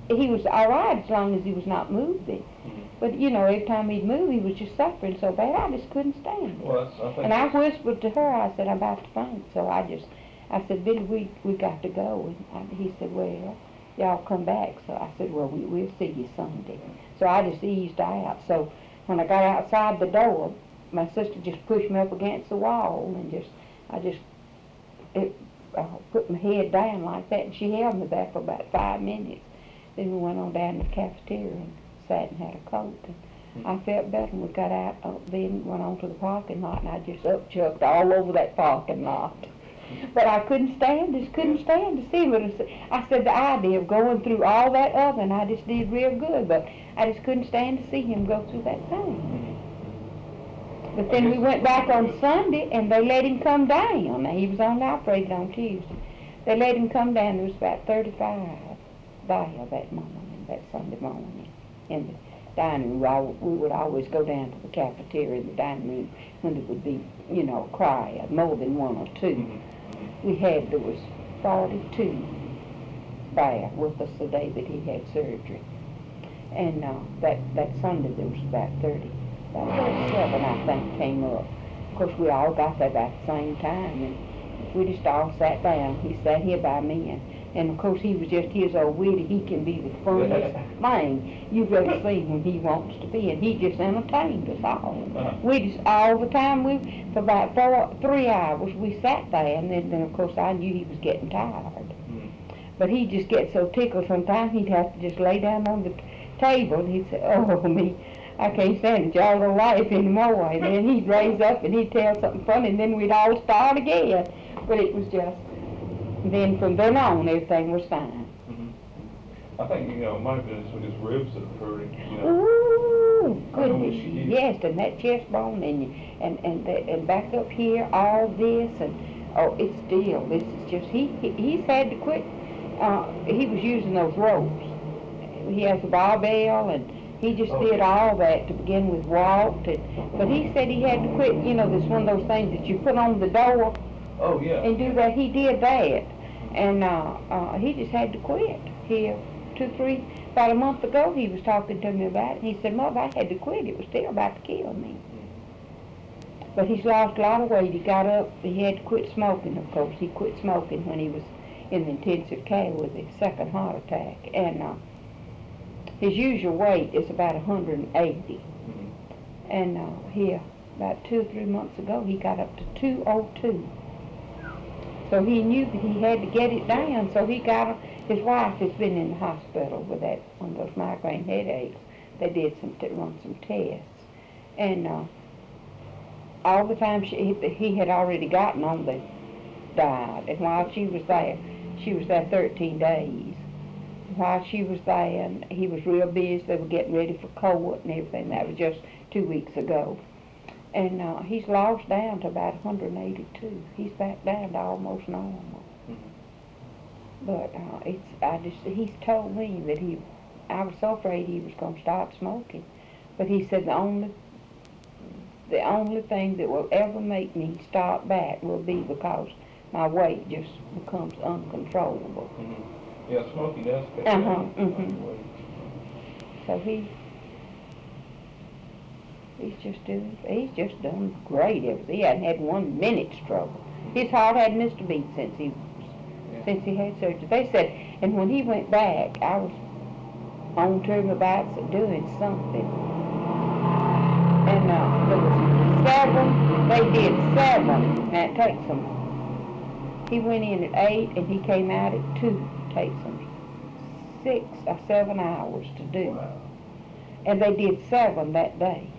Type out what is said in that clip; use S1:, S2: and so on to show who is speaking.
S1: he was all right as long as he was not moving. But, you know, every time he'd move, he was just suffering so bad, I just couldn't stand it.
S2: Well,
S1: and I whispered to her, I said, I'm about to faint. So I said, Billy, we got to go. And he said, well, y'all come back. So I said, well, we'll see you Sunday. So I just eased out. So when I got outside the door, my sister just pushed me up against the wall and I put my head down like that, and she held me there for about 5 minutes. Then we went on down to the cafeteria and sat and had a Coke. And I felt better, and we got out, then went on to the parking lot, and I just upchucked all over that parking lot. But I couldn't stand to see him. I said the idea of going through all that oven, I just did real good, but I just couldn't stand to see him go through that thing. But then we went back on Sunday, and they let him come down. Now, he was only operated on Tuesday. They let him come down. There was about 35 there that morning, that Sunday morning, in the dining room. We would always go down to the cafeteria in the dining room when there would be, you know, cry, more than one or two. There was 42 there with us the day that he had surgery. And that Sunday there was about 37, I think, came up. Of course, we all got there about the same time, and we just all sat down. He sat here by me, and of course, he was just his old witty. He can be the funniest thing you've ever seen when he wants to be, and he just entertained us all. We just, all the time, for about 3 hours, we sat there, and then of course, I knew he was getting tired. But he'd just get so tickled sometimes, he'd have to just lay down on the table, and he'd say, oh, me, I can't stand it, y'all don't laugh anymore. And then he'd raise up and he'd tell something funny, and then we'd all start again. But it was just, then from then on, everything was fine.
S2: I think, you know, it might have been with his ribs that were hurting, you know.
S1: Ooh, goodness, yes, and that chest bone, and back up here, all this, and, oh, it's still, this is just, he's had to quit. He was using those ropes. He has a barbell, and he just did all that to begin with, walked, but he said he had to quit, you know, this one of those things that you put on the door.
S2: Oh, yeah.
S1: And do that. He did that. And he just had to quit. About a month ago, he was talking to me about it. He said, Mother, I had to quit. It was still about to kill me. But he's lost a lot of weight. He got up. He had to quit smoking, of course. He quit smoking when he was in the intensive care with his second heart attack. And his usual weight is about 180. And here, about 2 or 3 months ago, he got up to 202. So he knew that he had to get it down. So he got his wife has been in the hospital with one of those migraine headaches. They did run some tests. And all the time he had already gotten on the diet. And while she was there 13 days. While she was there, and he was real busy. They were getting ready for court and everything. That was just 2 weeks ago. And he's lost down to about 182. He's back down to almost normal. But he's told me that I was so afraid he was going to start smoking. But he said the only thing that will ever make me start back will be because my weight just becomes uncontrollable.
S2: Yeah, smoking does catch weight.
S1: So he's just done great. He hadn't had 1 minute's trouble. His heart hadn't missed a beat since he had surgery. They said, and when he went back, I was on to him about doing something. And there was 7. They did 7. Now it takes them. He went in at 8 and he came out at 2. It takes them 6 or 7 hours to do. And they did 7 that day.